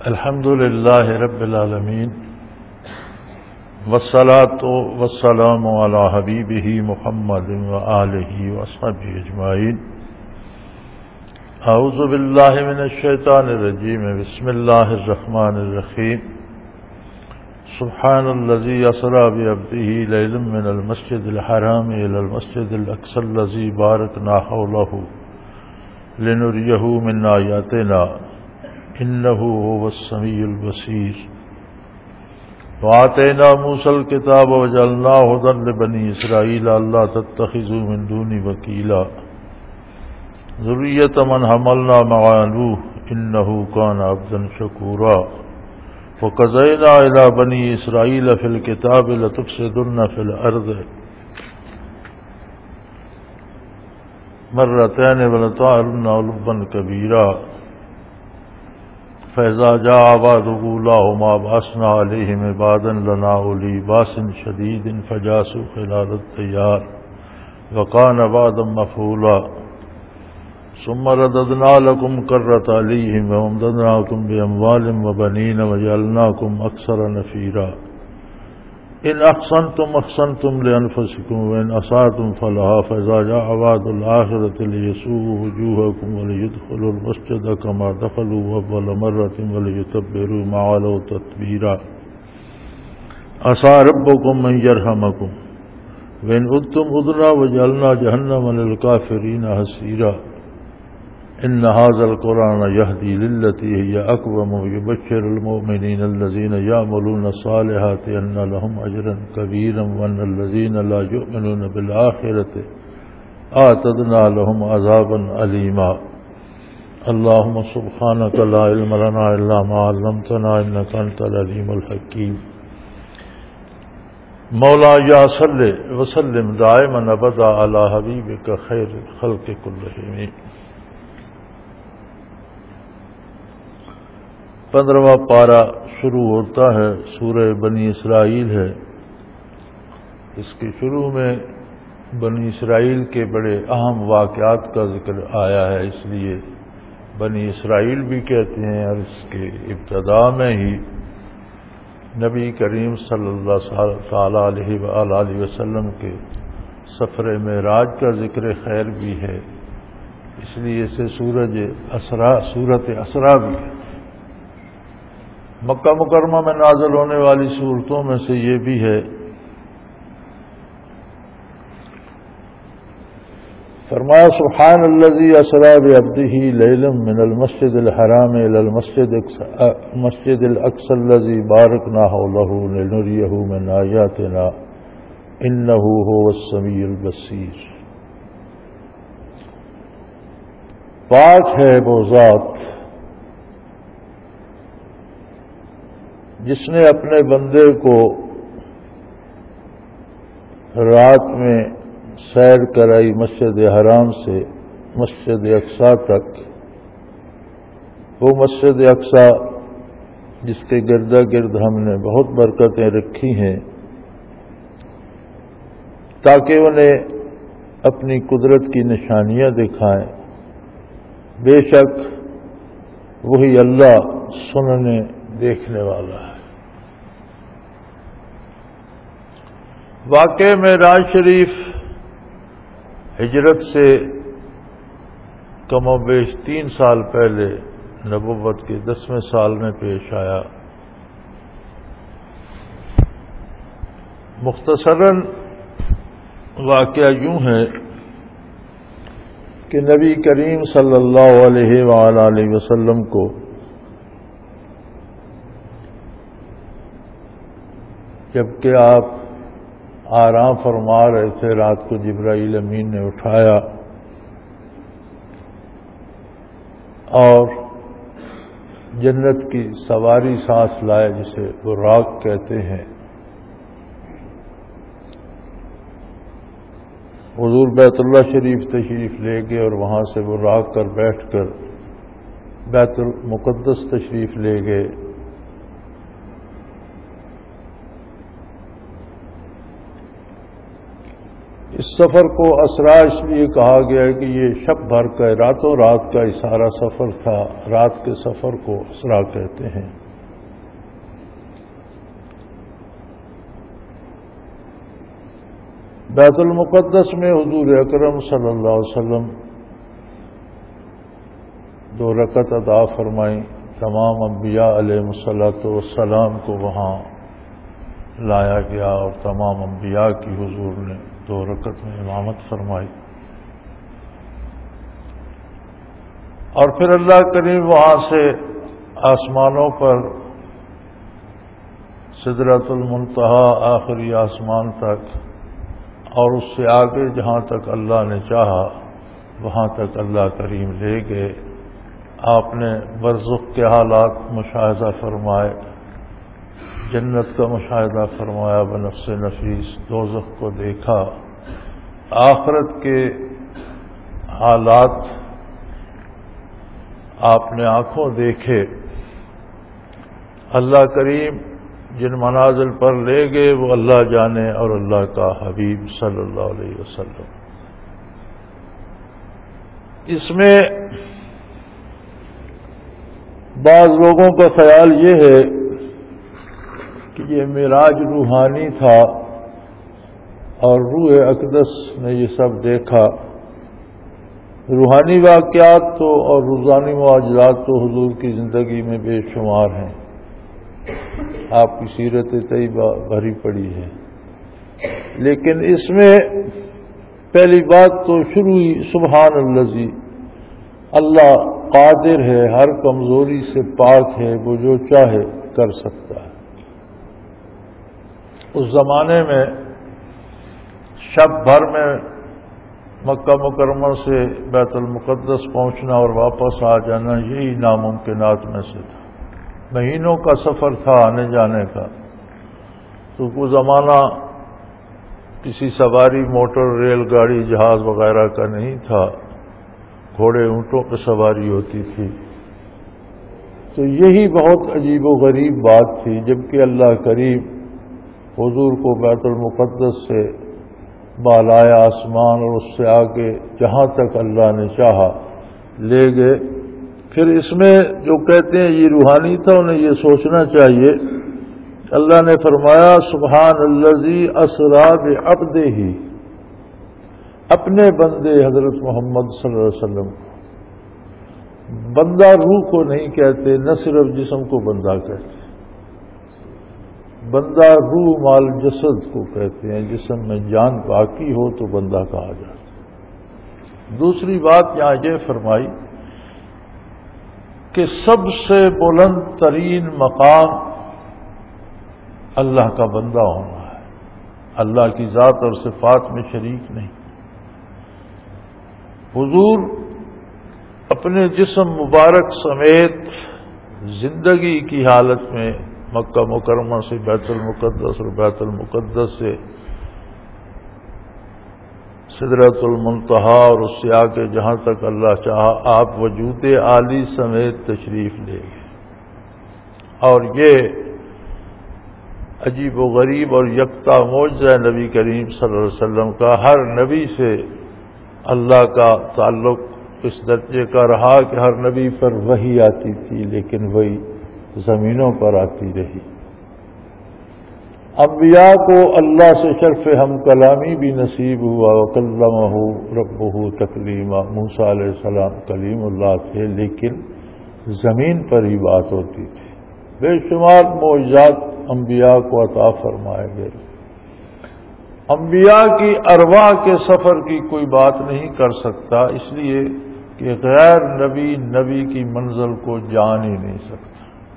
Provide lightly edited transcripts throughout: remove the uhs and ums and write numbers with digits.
الحمد للہ رب العالمین والصلاة والسلام علی حبیبہ محمد وآلہ وصحبہ اجمعین۔ اعوذ باللہ من الشیطان الرجیم، بسم اللہ الرحمن الرحیم۔ سبحان الذی اسری بعبدہ لیلا من المسجد الحرام الی المسجد الاقصی الذی بارکنا حولہ لنریہ من آیاتنا انه هو السمیع البصیر۔ وآتینا موسى الکتاب وجعلناه هدى لبنی اسرائیل الا تتخذوا من دونی وکیلا ذریۃ من حملنا مع نوح انه كان عبدا شکورا۔ وقضینا الی بنی اسرائیل فی الکتاب لتفسدن فی الارض مرتين ولتعلن علوا کبیرا۔ فإذا جاء وعد أولاهما بعثنا عليهم عبادا لنا أولي بأس شديد فجاسوا خلال الديار وكان وعدا مفعولا۔ ثم رددنا لكم كرة عليهم وأمددناكم بأموال وبنين وجعلناكم أكثر نفيرا۔ إن أحسنتم أحسنتم لأنفسكم وإن أسأتم فلها۔ فإذا جاء وعد الآخرة ليسوءوا وجوهكم وليدخلوا المسجد كما دخلوا أول مرة وليتبروا ما علوا تتبيرا۔ عسى ربكم أن يرحمكم وإن عدتم عدنا وجعلنا جهنم للكافرين حصيرا۔ إن هذا القرآن يهدي للتي هي أقوم ويبشر المؤمنين الذين يعملون الصالحات أن لهم أجرا كبيرا وأن الذين لا يؤمنون بالآخرة أعتدنا لهم عذابا أليما۔ اللهم سبحانك لا علم لنا إلا ما علمتنا إنك أنت العليم الحكيم۔ مولاي صل وسلم دائما أبدا على حبيبك خير الخلق كلهم۔ 15واں پارہ شروع ہوتا ہے، سورہ بنی اسرائیل ہے۔ اس کے شروع میں بنی اسرائیل کے بڑے اہم واقعات کا ذکر آیا ہے، اس لیے بنی اسرائیل بھی کہتے ہیں، اور اس کے ابتدا میں ہی نبی کریم صلی اللہ تعالی علیہ وآلہ وسلم کے سفر معراج کا ذکر خیر بھی ہے، اس لیے اسے سورت اسرا بھی ہے۔ مکہ مکرمہ میں نازل ہونے والی صورتوں میں سے یہ بھی ہے۔ فرمایا سبحان الذی اسری بعبدہ لیلا من المسجد الحرام الی المسجد الاقصی الذی بارکنا حولہ لنریہ من آیاتنا انہ هو السمیع البصیر۔ پاک ہے وہ ذات جس نے اپنے بندے کو رات میں سیر کرائی مسجد حرام سے مسجد اقصی تک۔ وہ مسجد اقصی جس کے گرد گرد ہم نے بہت برکتیں رکھی ہیں تاکہ انہیں اپنی قدرت کی نشانیاں دکھائیں۔ بے شک وہی اللہ سننے دیکھنے والا ہے۔ واقع معراج شریف ہجرت سے کم و بیش 3 سال پہلے نبوت کے 10ویں سال میں پیش آیا۔ مختصراً واقعہ یوں ہے کہ نبی کریم صلی اللہ علیہ وآلہ وسلم کو جبکہ آپ آرام فرما رہے تھے، رات کو جبرائیل امین نے اٹھایا اور جنت کی سواری سانس لائے جسے براق کہتے ہیں۔ حضور بیت اللہ شریف تشریف لے گئے اور وہاں سے براق کر بیٹھ کر بیت المقدس تشریف لے گئے۔ اس سفر کو اسرا اس لیے کہا گیا ہے کہ یہ شب بھر کا راتوں رات کا سارا سفر تھا، رات کے سفر کو اسرا کہتے ہیں۔ بیت المقدس میں حضور اکرم صلی اللہ علیہ وسلم 2 رکعت عطا فرمائیں، تمام انبیاء علیہ الصلوۃ والسلام کو وہاں لایا گیا اور تمام انبیاء کی حضور نے 2 رکعت میں امامت فرمائی، اور پھر اللہ کریم وہاں سے آسمانوں پر سدرۃ المنتہا آخری آسمان تک اور اس سے آگے جہاں تک اللہ نے چاہا وہاں تک اللہ کریم لے گئے۔ آپ نے برزخ کے حالات مشاہدہ فرمائے، جنت کا مشاہدہ فرمایا بنفس نفیس، دوزخ کو دیکھا، آخرت کے حالات آپ نے آنکھوں دیکھے۔ اللہ کریم جن منازل پر لے گئے وہ اللہ جانے اور اللہ کا حبیب صلی اللہ علیہ وسلم۔ اس میں بعض لوگوں کا خیال یہ ہے کہ یہ معراج روحانی تھا اور روح اقدس نے یہ سب دیکھا۔ روحانی واقعات تو اور روزانی معجزات تو حضور کی زندگی میں بے شمار ہیں، آپ کی سیرت طیبہ بھری پڑی ہے، لیکن اس میں پہلی بات تو شروع ہی سبحان الذی، اللہ قادر ہے، ہر کمزوری سے پاک ہے، وہ جو چاہے کر سکتا ہے۔ اس زمانے میں شب بھر میں مکہ مکرمہ سے بیت المقدس پہنچنا اور واپس آ جانا یہی ناممکنات میں سے تھا، مہینوں کا سفر تھا آنے جانے کا۔ تو وہ زمانہ کسی سواری موٹر ریل گاڑی جہاز وغیرہ کا نہیں تھا، گھوڑے اونٹوں پہ سواری ہوتی تھی۔ تو یہی بہت عجیب و غریب بات تھی، جبکہ اللہ کریم حضور کو بیت المقدس سے بالائے آسمان اور اس سے آگے جہاں تک اللہ نے چاہا لے گئے۔ پھر اس میں جو کہتے ہیں یہ روحانی تھا انہیں یہ سوچنا چاہیے، اللہ نے فرمایا سبحان الذی اسری بعبدہ، اپنے بندے حضرت محمد صلی اللہ علیہ وسلم کو، بندہ روح کو نہیں کہتے، نہ صرف جسم کو بندہ کہتے، بندہ روح مال جسد کو کہتے ہیں، جسم میں جان باقی ہو تو بندہ کہا جاتا ہے۔ دوسری بات یہاں یہ فرمائی کہ سب سے بلند ترین مقام اللہ کا بندہ ہونا ہے، اللہ کی ذات اور صفات میں شریک نہیں۔ حضور اپنے جسم مبارک سمیت زندگی کی حالت میں مکہ مکرمہ سے بیت المقدس اور بیت المقدس سے سدرۃ المنتہا اور اس سے آگے جہاں تک اللہ چاہا آپ وجود عالی سمیت تشریف لے گئے۔ اور یہ عجیب و غریب اور یکتا معجزہ نبی کریم صلی اللہ علیہ وسلم کا، ہر نبی سے اللہ کا تعلق اس درجے کا رہا کہ ہر نبی پر وحی آتی تھی، لیکن وہی زمینوں پر آتی رہی۔ انبیاء کو اللہ سے شرف ہم کلامی بھی نصیب ہوا، وکلمہ ربہ تکلیما، موسیٰ علیہ السلام کلیم اللہ تھے، لیکن زمین پر ہی بات ہوتی تھی۔ بے شمار معجزات انبیاء کو عطا فرمائے گئے۔ انبیاء کی ارواح کے سفر کی کوئی بات نہیں کر سکتا، اس لیے کہ غیر نبی نبی کی منزل کو جان ہی نہیں سکتا،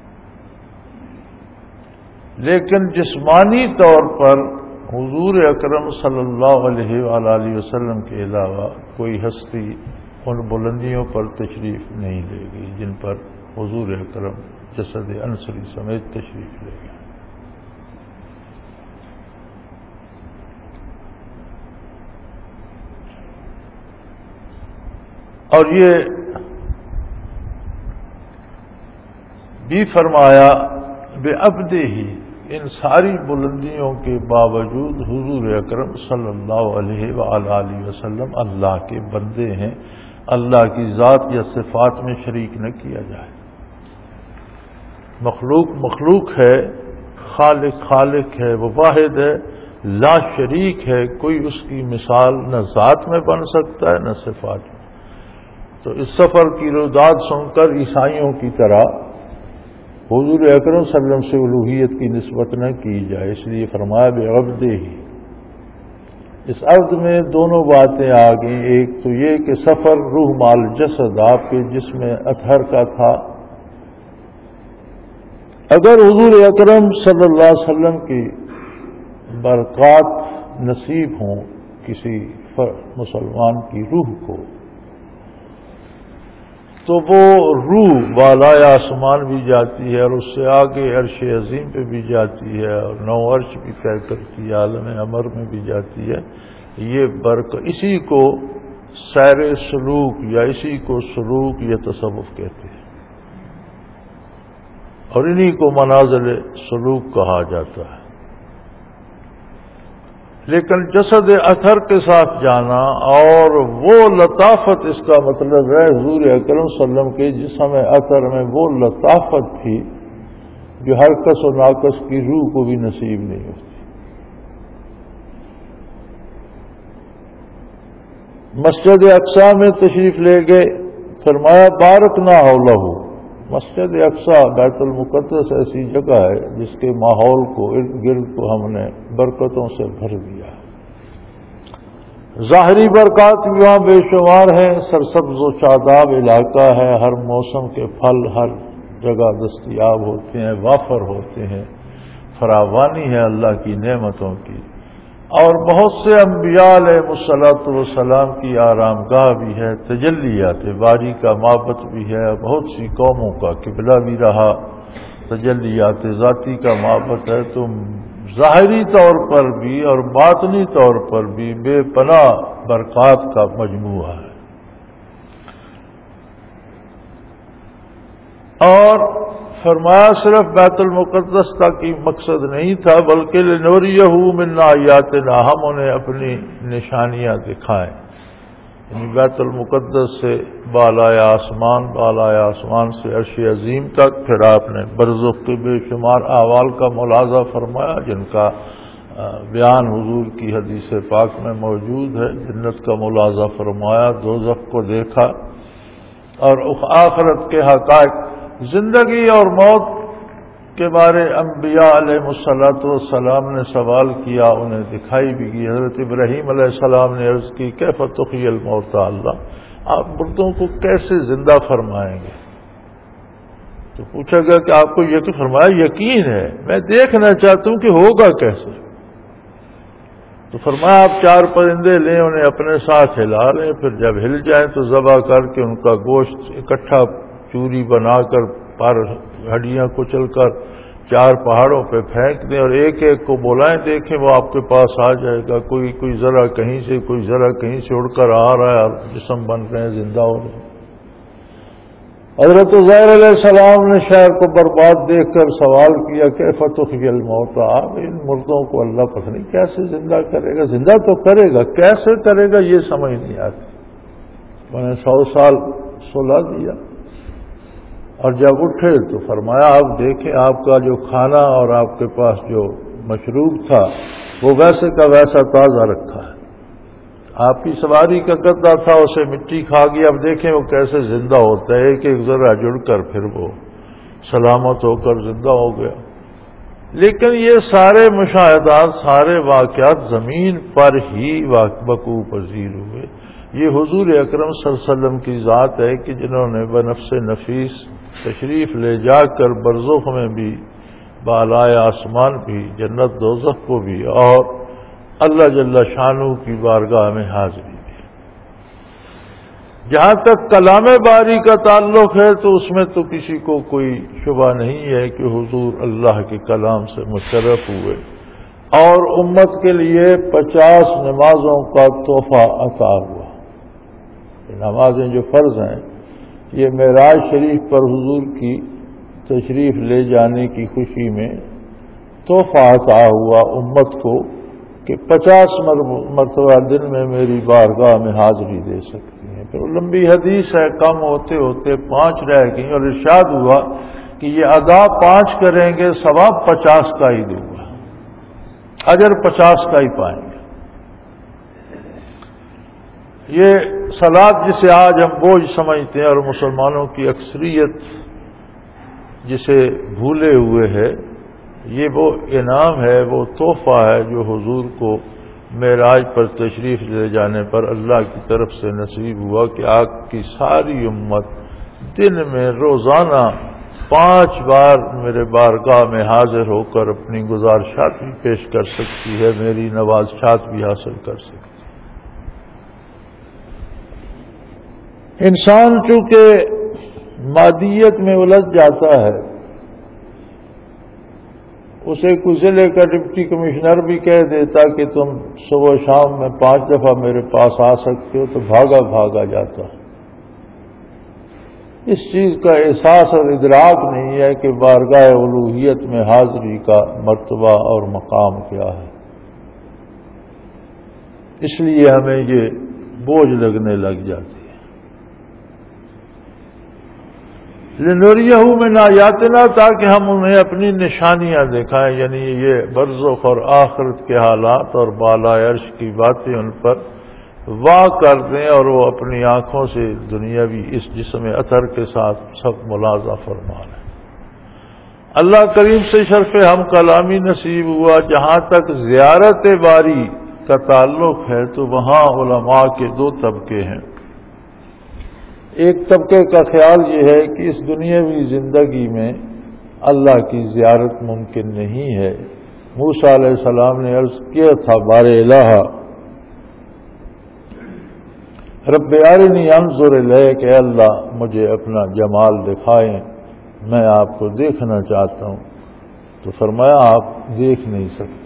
لیکن جسمانی طور پر حضور اکرم صلی اللہ علیہ وآلہ وسلم کے علاوہ کوئی ہستی ان بلندیوں پر تشریف نہیں لے گئی جن پر حضور اکرم جسد انصری سمیت تشریف لے گئے۔ اور یہ بھی فرمایا بعبدہ، ان ساری بلندیوں کے باوجود حضور اکرم صلی اللہ علیہ وآلہ وسلم اللہ کے بندے ہیں، اللہ کی ذات یا صفات میں شریک نہ کیا جائے۔ مخلوق مخلوق ہے، خالق خالق ہے، وہ واحد ہے، لا شریک ہے، کوئی اس کی مثال نہ ذات میں بن سکتا ہے نہ صفات میں۔ تو اس سفر کی روداد سن کر عیسائیوں کی طرح حضور اکرم صلی اللہ علیہ وسلم سے الوہیت کی نسبت نہ کی جائے، اس لیے فرمایا بعبدہ ہی۔ اس عبد میں دونوں باتیں آ گئیں، ایک تو یہ کہ سفر روح مال جسد آپ کے جسم اطہر کا تھا۔ اگر حضور اکرم صلی اللہ علیہ وسلم کی برکات نصیب ہوں کسی مسلمان کی روح کو، تو وہ روح بالائے آسمان بھی جاتی ہے اور اس سے آگے عرش عظیم پہ بھی جاتی ہے اور نو عرش بھی طے کرتی ہے، عالم امر میں بھی جاتی ہے۔ یہ اسی کو سیر سلوک یا اسی کو سلوک یا تصوف کہتے ہیں، اور انہی کو منازل سلوک کہا جاتا ہے۔ لیکن جسد اثر کے ساتھ جانا اور وہ لطافت، اس کا مطلب ہے حضور اکرم صلی اللہ علیہ وسلم کے جسم اثر میں وہ لطافت تھی جو ہر کس و ناقص کی روح کو بھی نصیب نہیں ہوتی۔ مسجد اقصی میں تشریف لے گئے، فرمایا بارکنا حولہ۔ مسجد اقصی بیت المقدس ایسی جگہ ہے جس کے ماحول کو، ارد گرد کو ہم نے برکتوں سے بھر دیا۔ ظاہری برکات بھی وہاں بے شمار ہیں، سرسبز و شاداب علاقہ ہے، ہر موسم کے پھل ہر جگہ دستیاب ہوتے ہیں، وافر ہوتے ہیں، فراوانی ہے اللہ کی نعمتوں کی، اور بہت سے انبیاء علیہ الصلوۃ والسلام کی آرام گاہ بھی ہے، تجلیات باری کا معبد بھی ہے، بہت سی قوموں کا قبلہ بھی رہا، تجلیات ذاتی کا معبد ہے۔ تو ظاہری طور پر بھی اور باطنی طور پر بھی بے پناہ برکات کا مجموعہ ہے۔ اور فرمایا صرف بیت المقدس تک کی مقصد نہیں تھا، بلکہ لنوریہ من آیاتنا، ہم انہیں اپنی نشانیاں دکھائیں۔ یعنی بیت المقدس سے بالائے آسمان سے عرش عظیم تک، پھر آپ نے برزخ کے بے شمار احوال کا ملاحظہ فرمایا جن کا بیان حضور کی حدیث پاک میں موجود ہے۔ جنت کا ملاحظہ فرمایا، دوزخ کو دیکھا، اور آخرت کے حقائق، زندگی اور موت کے بارے انبیاء علیہ الصلوۃ والسلام نے سوال کیا، انہیں دکھائی بھی کی۔ حضرت ابراہیم علیہ السلام نے عرض کی کیف تحیی الموتیٰ، اللہ آپ مردوں کو کیسے زندہ فرمائیں گے؟ تو پوچھا گیا کہ آپ کو یقین؟ فرمایا یقین ہے، میں دیکھنا چاہتا ہوں کہ ہوگا کیسے۔ تو فرمایا آپ 4 پرندے لیں، انہیں اپنے ساتھ ہلا لیں، پھر جب ہل جائیں تو ذبح کر کے ان کا گوشت اکٹھا چوری بنا کر پر ہڈیاں کچل کر 4 پہاڑوں پہ پھینک دیں، اور ایک ایک کو بلائیں، دیکھیں وہ آپ کے پاس آ جائے گا۔ کوئی ذرا کہیں سے، کوئی ذرا کہیں سے اڑ کر آ رہا ہے اور جسم بن رہے ہیں، زندہ ہو رہے ہیں۔ حضرت عزیر علیہ السلام نے شہر کو برباد دیکھ کر سوال کیا کیف تحیی الموتیٰ، ان مردوں کو اللہ پتہ نہیں کیسے زندہ کرے گا؟ زندہ تو کرے گا، کیسے کرے گا یہ سمجھ نہیں آتی۔ میں نے 100 سال سلا دیا، اور جب اٹھے تو فرمایا آپ دیکھیں آپ کا جو کھانا اور آپ کے پاس جو مشروب تھا وہ ویسے کا ویسا تازہ رکھا ہے، آپ کی سواری کا گدا تھا اسے مٹی کھا گیا، اب دیکھیں وہ کیسے زندہ ہوتا ہے، ایک ایک ذرہ جڑ کر پھر وہ سلامت ہو کر زندہ ہو گیا۔ لیکن یہ سارے مشاہدات، سارے واقعات زمین پر ہی وقوع پذیر ہوئے۔ یہ حضور اکرم صلی اللہ علیہ وسلم کی ذات ہے کہ جنہوں نے بنفس نفیس تشریف لے جا کر برزخ میں بھی، بالائے آسمان بھی، جنت دوزخ کو بھی، اور اللہ جل شانہ کی بارگاہ میں حاضری بھی۔ جہاں تک کلام باری کا تعلق ہے تو اس میں تو کسی کو کوئی شبہ نہیں ہے کہ حضور اللہ کے کلام سے مشرف ہوئے اور امت کے لیے 50 نمازوں کا تحفہ عطا ہوا۔ نمازیں جو فرض ہیں یہ معراج شریف پر حضور کی تشریف لے جانے کی خوشی میں تحفہ عطا ہوا امت کو کہ 50 مرتبہ دن میں میری بارگاہ میں حاضری دے سکتی ہیں. پھر لمبی حدیث ہے، کم ہوتے ہوتے 5 رہ گئی اور ارشاد ہوا کہ یہ ادا 5 کریں گے ثواب 50 کا ہی دوں گا، اجر 50 کا ہی پائیں گے. یہ صلاۃ جسے آج ہم بوجھ سمجھتے ہیں اور مسلمانوں کی اکثریت جسے بھولے ہوئے ہے، یہ وہ انعام ہے، وہ تحفہ ہے جو حضور کو معراج پر تشریف لے جانے پر اللہ کی طرف سے نصیب ہوا کہ آپ کی ساری امت دن میں روزانہ 5 بار میرے بارگاہ میں حاضر ہو کر اپنی گزارشات بھی پیش کر سکتی ہے، میری نوازشات بھی حاصل کر سکتی ہے. انسان چونکہ مادیت میں الجھ جاتا ہے، اسے کوئی ضلع کا ڈپٹی کمشنر بھی کہہ دیتا کہ تم صبح شام میں 5 دفعہ میرے پاس آ سکتے ہو تو بھاگا جاتا. اس چیز کا احساس اور ادراک نہیں ہے کہ بارگاہ الوہیت میں حاضری کا مرتبہ اور مقام کیا ہے. اس لیے ہمیں یہ بوجھ لگنے لگ جاتی ہے. لنوریہ من آیاتنا، تاکہ ہم انہیں اپنی نشانیاں دکھائیں، یعنی یہ برزخ اور آخرت کے حالات اور بالا عرش کی باتیں ان پر واہ کر دیں اور وہ اپنی آنکھوں سے دنیاوی اس جسم اثر کے ساتھ سب ملاحظہ فرما لیں. اللہ کریم سے شرف ہم کلامی نصیب ہوا. جہاں تک زیارت باری کا تعلق ہے تو وہاں علماء کے 2 طبقے ہیں. ایک طبقے کا خیال یہ ہے کہ اس دنیاوی زندگی میں اللہ کی زیارت ممکن نہیں ہے. موسیٰ علیہ السلام نے عرض کیا تھا بار الہ رب ارنی انظر الیک، کہ اللہ مجھے اپنا جمال دکھائیں، میں آپ کو دیکھنا چاہتا ہوں. تو فرمایا آپ دیکھ نہیں سکتے.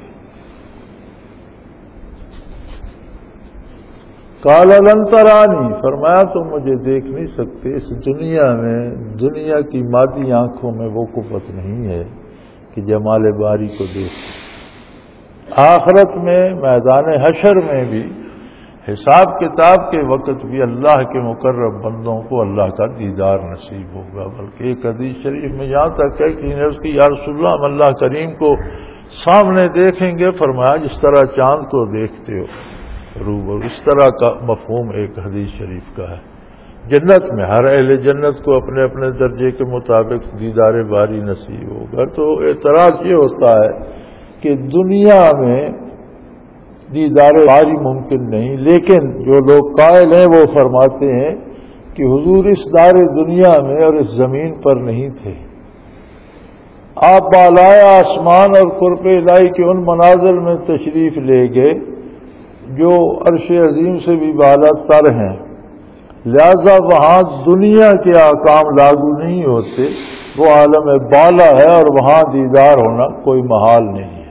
قال لن ترانی، فرمایا تم مجھے دیکھ نہیں سکتے. اس دنیا میں دنیا کی مادی آنکھوں میں وہ قوت نہیں ہے کہ جمال باری کو دیکھ. آخرت میں میدان حشر میں بھی حساب کتاب کے وقت بھی اللہ کے مقرب بندوں کو اللہ کا دیدار نصیب ہوگا. بلکہ ایک حدیث شریف میں یہاں تک ہے کہ اس کی یا رسول اللہ ہم اللہ کریم کو سامنے دیکھیں گے. فرمایا جس طرح چاند کو دیکھتے ہو روبرو، اس طرح کا مفہوم ایک حدیث شریف کا ہے. جنت میں ہر اہل جنت کو اپنے اپنے درجے کے مطابق دیدار باری نصیب ہوگا. تو اعتراض یہ ہوتا ہے کہ دنیا میں دیدار باری ممکن نہیں، لیکن جو لوگ قائل ہیں وہ فرماتے ہیں کہ حضور اس دار دنیا میں اور اس زمین پر نہیں تھے. آپ بالائے آسمان اور قرب الہی کے ان مناظر میں تشریف لے گئے جو عرش عظیم سے بھی بالا تر ہیں، لہذا وہاں دنیا کے احکام لاگو نہیں ہوتے. وہ عالم بالا ہے اور وہاں دیدار ہونا کوئی محال نہیں ہے.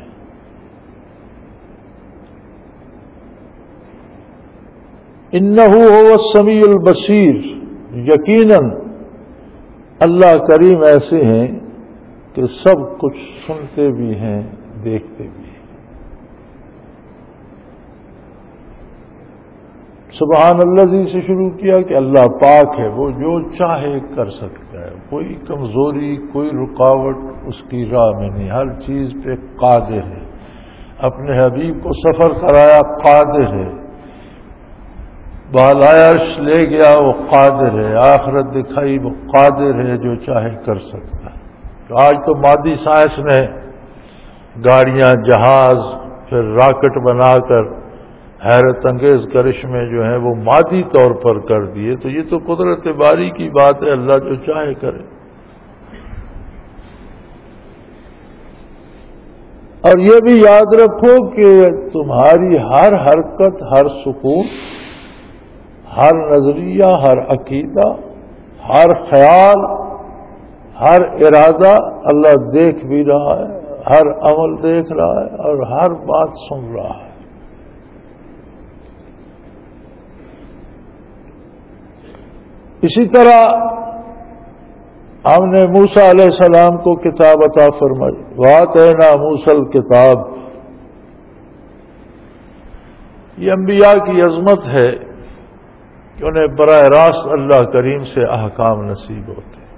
انہ هو السمیع البصیر، یقیناً اللہ کریم ایسے ہیں کہ سب کچھ سنتے بھی ہیں دیکھتے بھی ہیں. سبحان اللہ سے شروع کیا کہ اللہ پاک ہے، وہ جو چاہے کر سکتا ہے. کوئی کمزوری کوئی رکاوٹ اس کی راہ میں نہیں، ہر چیز پہ قادر ہے. اپنے حبیب کو سفر کرایا قادر ہے، بالائے عرش لے گیا وہ قادر ہے، آخرت دکھائی وہ قادر ہے، جو چاہے کر سکتا ہے. تو آج تو مادی سائنس نے گاڑیاں جہاز پھر راکٹ بنا کر حیرت انگیز کرشمے جو ہیں وہ مادی طور پر کر دیے. تو یہ تو قدرت باری کی بات ہے، اللہ جو چاہے کرے. اور یہ بھی یاد رکھو کہ تمہاری ہر حرکت، ہر سکون، ہر نظریہ، ہر عقیدہ، ہر خیال، ہر ارادہ اللہ دیکھ بھی رہا ہے، ہر عمل دیکھ رہا ہے اور ہر بات سن رہا ہے. اسی طرح ہم نے موسیٰ علیہ السلام کو کتاب عطا فرمائی، وآتینا موسیٰ الکتاب۔ یہ انبیاء کی عظمت ہے کہ انہیں براہ راست اللہ کریم سے احکام نصیب ہوتے ہیں۔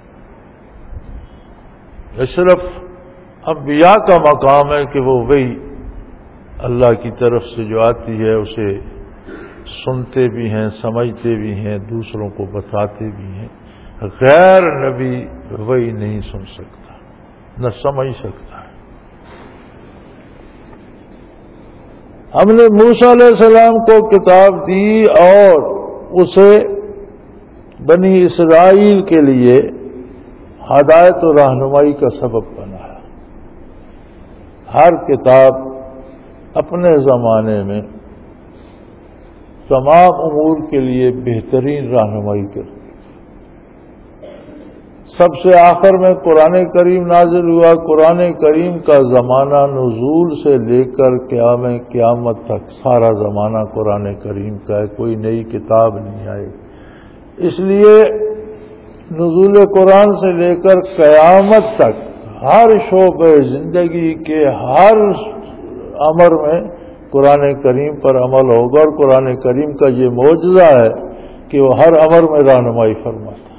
یہ صرف انبیاء کا مقام ہے کہ وہ وہی اللہ کی طرف سے جو آتی ہے اسے سنتے بھی ہیں، سمجھتے بھی ہیں، دوسروں کو بتاتے بھی ہیں۔ غیر نبی وہی نہیں سن سکتا، نہ سمجھ سکتا ہے۔ ہم نے موسیٰ علیہ السلام کو کتاب دی اور اسے بنی اسرائیل کے لیے ہدایت و رہنمائی کا سبب بنایا۔ ہر کتاب اپنے زمانے میں تمام امور کے لیے بہترین رہنمائی کرتی۔ سب سے آخر میں قرآن کریم نازل ہوا۔ قرآن کریم کا زمانہ نزول سے لے کر قیامت تک سارا زمانہ قرآن کریم کا ہے، کوئی نئی کتاب نہیں آئی۔ اس لیے نزول قرآن سے لے کر قیامت تک ہر شعبہ زندگی کے ہر امر میں قرآن کریم پر عمل ہوگا، اور قرآن کریم کا یہ معجزہ ہے کہ وہ ہر امر میں رہنمائی فرماتا ہے۔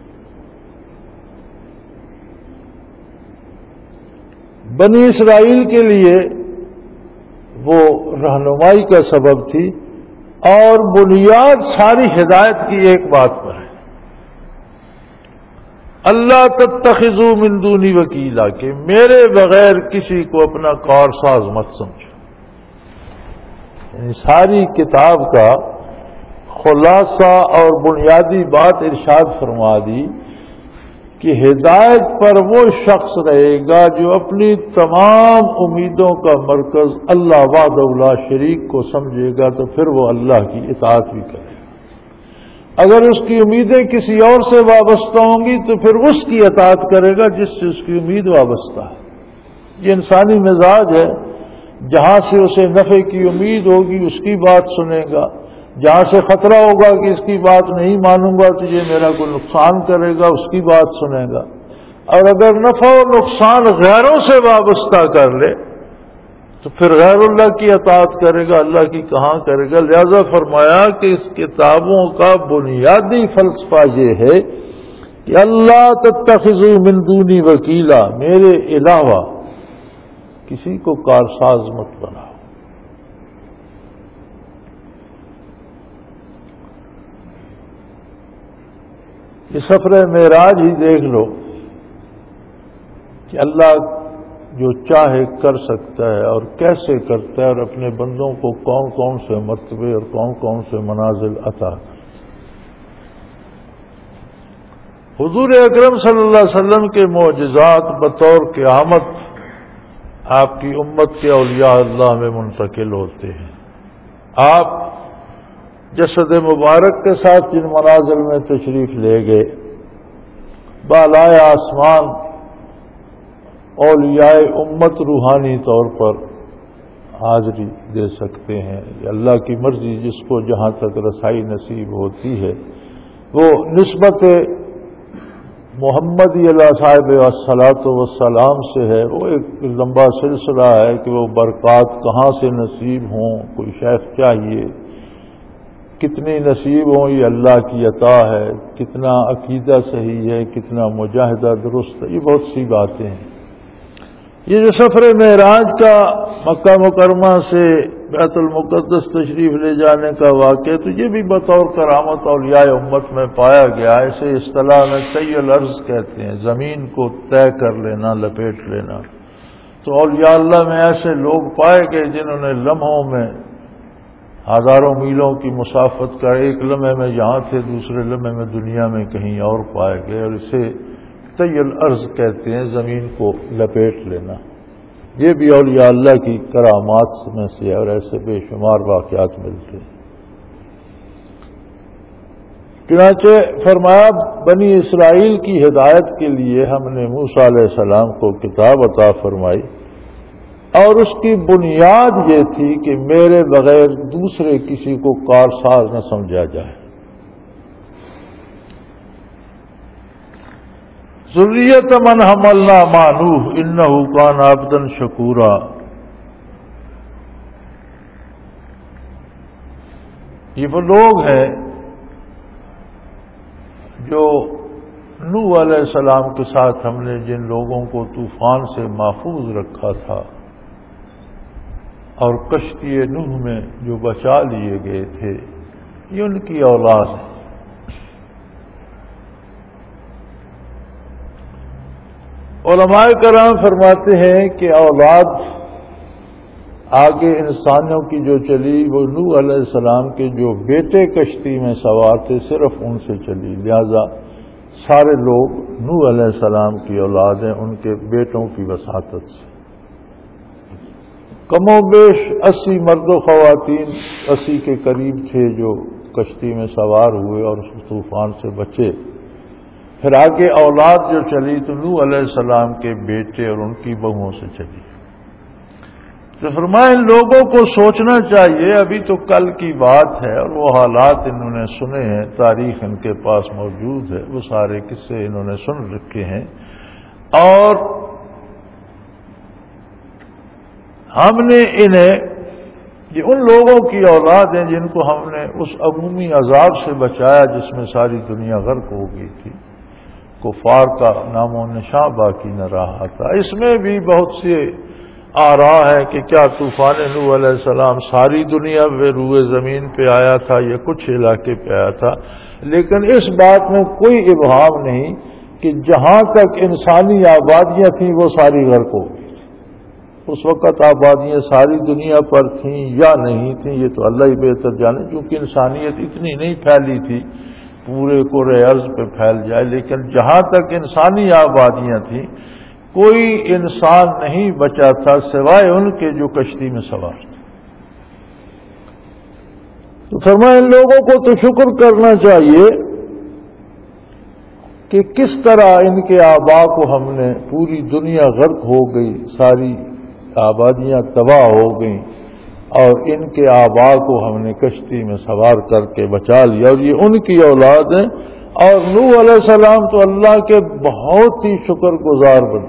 بنی اسرائیل کے لیے وہ رہنمائی کا سبب تھی، اور بنیاد ساری ہدایت کی ایک بات پر ہے، اللہ تتخذوا من دونی وکیلا، کہ میرے بغیر کسی کو اپنا کارساز مت سمجھو۔ یعنی ساری کتاب کا خلاصہ اور بنیادی بات ارشاد فرما دی کہ ہدایت پر وہ شخص رہے گا جو اپنی تمام امیدوں کا مرکز اللہ وحدہ لا شریک کو سمجھے گا، تو پھر وہ اللہ کی اطاعت بھی کرے گا۔ اگر اس کی امیدیں کسی اور سے وابستہ ہوں گی تو پھر اس کی اطاعت کرے گا جس سے اس کی امید وابستہ ہے۔ یہ انسانی مزاج ہے، جہاں سے اسے نفع کی امید ہوگی اس کی بات سنے گا، جہاں سے خطرہ ہوگا کہ اس کی بات نہیں مانوں گا تو یہ میرا کوئی نقصان کرے گا، اس کی بات سنے گا۔ اور اگر نفع و نقصان غیروں سے وابستہ کر لے تو پھر غیر اللہ کی اطاعت کرے گا، اللہ کی کہاں کرے گا۔ لہذا فرمایا کہ اس کتابوں کا بنیادی فلسفہ یہ ہے کہ اللہ تتخذوا من دونی وکیلا، میرے علاوہ کسی کو کارساز مت بناؤ۔ یہ سفر معراج ہی دیکھ لو کہ اللہ جو چاہے کر سکتا ہے اور کیسے کرتا ہے، اور اپنے بندوں کو کون کون سے مرتبے اور کون کون سے منازل عطا کرتا ہے۔ حضور اکرم صلی اللہ علیہ وسلم کے معجزات بطور قیامت آپ کی امت کے اولیاء اللہ میں منتقل ہوتے ہیں۔ آپ جسد مبارک کے ساتھ جن منازل میں تشریف لے گئے، بالائے آسمان اولیاء امت روحانی طور پر حاضری دے سکتے ہیں۔ اللہ کی مرضی جس کو جہاں تک رسائی نصیب ہوتی ہے وہ نسبت محمدی علیہ صاحب الصلاۃ والسلام سے ہے۔ وہ ایک لمبا سلسلہ ہے کہ وہ برکات کہاں سے نصیب ہوں، کوئی شیخ چاہیے، کتنی نصیب ہوں یہ اللہ کی عطا ہے، کتنا عقیدہ صحیح ہے، کتنا مجاہدہ درست ہے، یہ بہت سی باتیں ہیں۔ یہ جو سفر معراج کا مکہ مکرمہ سے بیت المقدس تشریف لے جانے کا واقعہ، تو یہ بھی بطور کرامت اولیاء امت میں پایا گیا۔ اسے اصطلاح میں طی الارض کہتے ہیں، زمین کو طے کر لینا، لپیٹ لینا۔ تو اولیاء اللہ میں ایسے لوگ پائے گئے جنہوں نے لمحوں میں ہزاروں میلوں کی مسافت کا، ایک لمحے میں یہاں تھے، دوسرے لمحے میں دنیا میں کہیں اور پائے گئے، اور اسے طی الارض کہتے ہیں، زمین کو لپیٹ لینا۔ یہ بھی اولیاء اللہ کی کرامات میں سے، اور ایسے بے شمار واقعات ملتے ہیں۔ چنانچہ فرمایا بنی اسرائیل کی ہدایت کے لیے ہم نے موسیٰ علیہ السلام کو کتاب عطا فرمائی، اور اس کی بنیاد یہ تھی کہ میرے بغیر دوسرے کسی کو کارساز نہ سمجھا جائے۔ ذریۃ من حملنا مع نوح انہ کان عبدا شکورا. یہ وہ لوگ ہیں جو نوح علیہ السلام کے ساتھ ہم نے جن لوگوں کو طوفان سے محفوظ رکھا تھا اور کشتی نوح میں جو بچا لیے گئے تھے یہ ان کی اولاد ہے. علماء کرام فرماتے ہیں کہ اولاد آگے انسانوں کی جو چلی وہ نوح علیہ السلام کے جو بیٹے کشتی میں سوار تھے صرف ان سے چلی، لہذا سارے لوگ نوح علیہ السلام کی اولاد ہیں ان کے بیٹوں کی وساطت سے. کم و بیش 80 مرد و خواتین 80 کے قریب تھے جو کشتی میں سوار ہوئے اور اس طوفان سے بچے. پھر آگے اولاد جو چلی تو نوح علیہ السلام کے بیٹے اور ان کی بہوؤں سے چلی. تو فرمایا ان لوگوں کو سوچنا چاہیے، ابھی تو کل کی بات ہے اور وہ حالات انہوں نے سنے ہیں، تاریخ ان کے پاس موجود ہے، وہ سارے قصے انہوں نے سن رکھے ہیں. اور ہم نے انہیں یہ ان لوگوں کی اولاد ہیں جن کو ہم نے اس عمومی عذاب سے بچایا جس میں ساری دنیا غرق ہو گئی تھی، کفار کا نام و نشاں باقی نہ رہا تھا. اس میں بھی بہت سے آ رہا ہے کہ کیا طوفان نوح علیہ السلام ساری دنیا میں روئے زمین پہ آیا تھا یا کچھ علاقے پہ آیا تھا، لیکن اس بات میں کوئی ابہام نہیں کہ جہاں تک انسانی آبادیاں تھیں وہ ساری غرق ہو گئی تھیں. اس وقت آبادیاں ساری دنیا پر تھیں یا نہیں تھیں یہ تو اللہ ہی بہتر جانے، کیونکہ انسانیت اتنی نہیں پھیلی تھی پورے کرۂ ارض پہ پھیل جائے. لیکن جہاں تک انسانی آبادیاں تھیں کوئی انسان نہیں بچا تھا سوائے ان کے جو کشتی میں سوار تھے. تو فرمایا ان لوگوں کو تو شکر کرنا چاہیے کہ کس طرح ان کے آبا کو ہم نے، پوری دنیا غرق ہو گئی، ساری آبادیاں تباہ ہو گئیں اور ان کے آبا کو ہم نے کشتی میں سوار کر کے بچا لیا اور یہ ان کی اولاد ہیں. اور نوح علیہ السلام تو اللہ کے بہت ہی شکر گزار بندے،